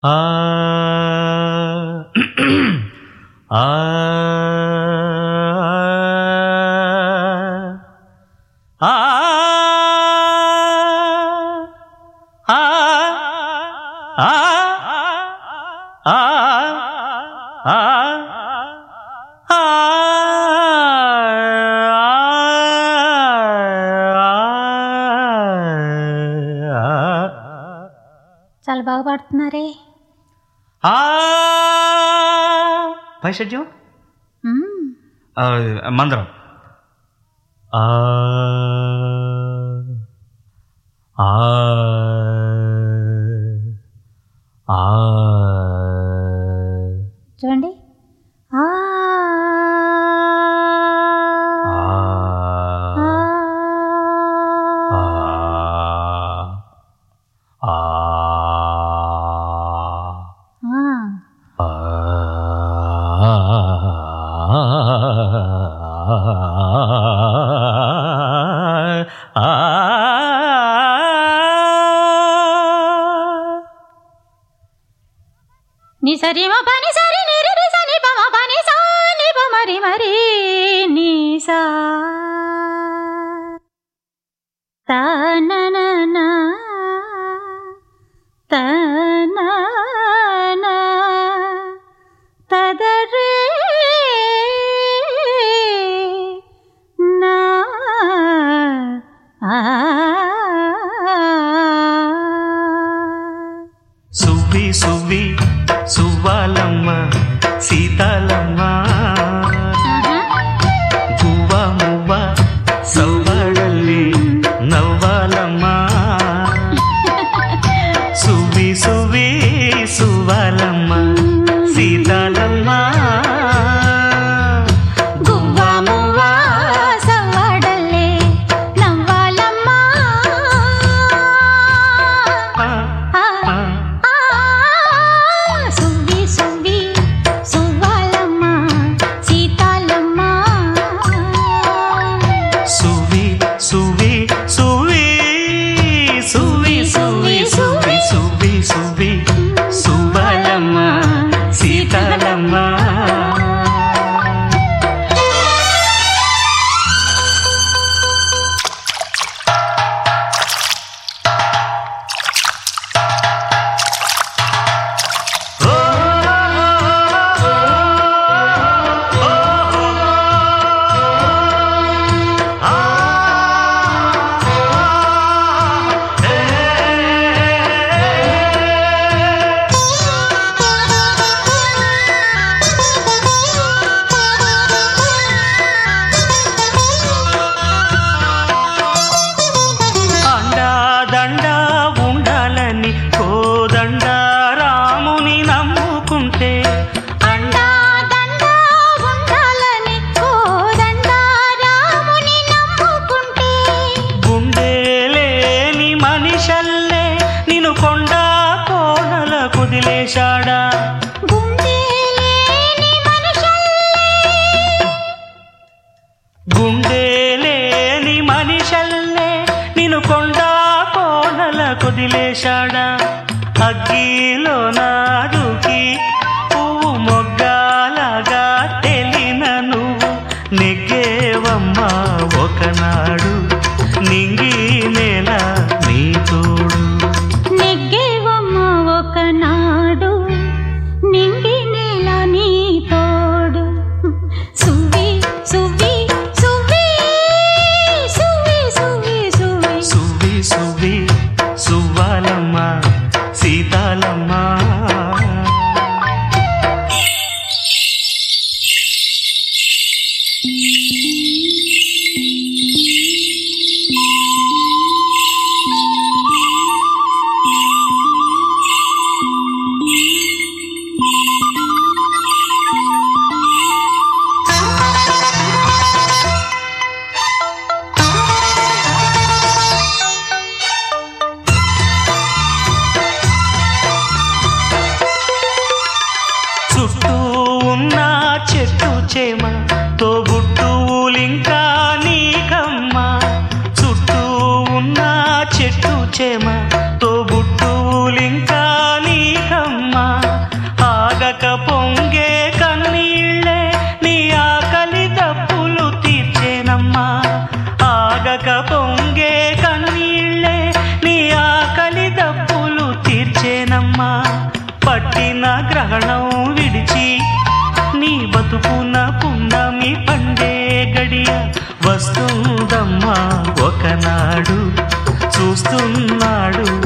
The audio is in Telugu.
ఆ ఆ ఆ చాలా బాగా పాడుతున్నారే. పైషడ్యం మందరం. చూడండి. ని సరి మ పని సరి ని రి రి సని ప మ పని సా ని ప మరి మరి ని సా త న న న త న న త ద రే నా సువ్వి సువ్వి సువ్వాలమ్మ సీతాలమ్మ గువ్వ మువ్వ సవ్వడల్లి నవ్వాలమ్మ సువ్వి సువ్వి సువ్వాలమ్మ సీతాలమ్మ గువ్వ మువ్వ సవ్వడల్లి నవ్వాలమ్మ సువ్వి సువ్వి సువ్వాలమ్మ సీతాలమ్మ సువ్వి సువ్వి సువ్వి సువ్వి సువ్వి సువ్వి సువ్వి సువ్వి సువ్వాలమ్మ సీతాలమ్మ. దండా ఉండాలని కోదండ రాముని నమ్ముకుంటే అండా దండా ఉండాలని కోదండ రాముని నమ్ముకుంటే గుండె లేని మనిషల్లే నిన్ను కొండ కోనల కుదిలేశాడా గుండె లేని మనుషుల్లే గుండె లేని మనిషల్లే నిన్ను కొండ కోనల కుదిలేశాడా అగ్గిలో నాదుకి పువ్వు మొగ్గాలగా తెలిన నువ్వు నెగ్గేవమ్మా ఒకనాడు నింగి నేల నీ తోడు నెగ్గేవమ్మ ఒకనాడు నింగి నేల నీ తోడు. సువ్వి సువ్వి సువ్వి సువ్వి సువ్వి సువ్వి సువ్వి సువ్వి సువ్వాలమ్మ సీతాలమ్మ ఆగక పొంగే కన్నీళ్ళే నీ ఆకలి దప్పులు తీర్చేనమ్మా పట్టిన గ్రహణం విడిచి నీ బతుకున పున్నమి పండే గడియ వస్తుందమ్మా ఒకనాడు చూస్తున్నాడు